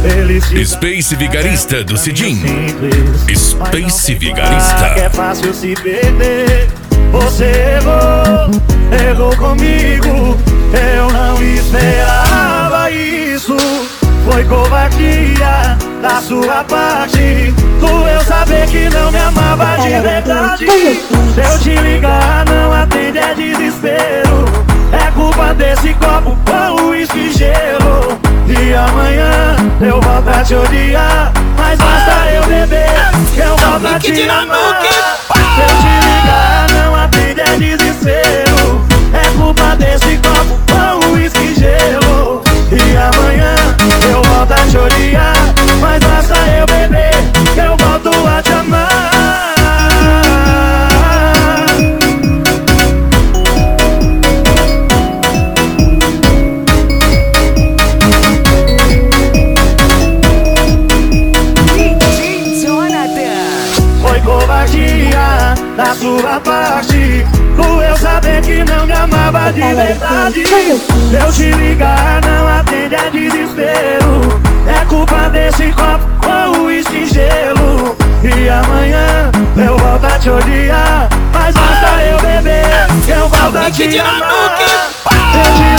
Space Vigarista do Cidinho. Space Que Vigarista. é fácil se perder. Você errou comigo. Eu não esperava isso. Foi covardia da sua parte. Doeu saber que não me amava de verdade. Se eu te ligar não atende, é desespero. É culpa desse copo com uísque e gelo. E amanhã eu volto a te odiar, mas basta eu beber que eu volto a te amar. Se eu te ligar não atende, é desespero. É culpa desse copo com uísque e gelo. E amanhã eu volto a te odiar, mas basta eu beber que eu volto a te amar. Foi covardia da sua parte. Doeu saber que não me amava de verdade. Se eu te ligar não atende, é desespero. É culpa desse copo com uísque e gelo. E amanhã eu volto a te odiar, mas basta eu beber que eu volto a te amar. Eu te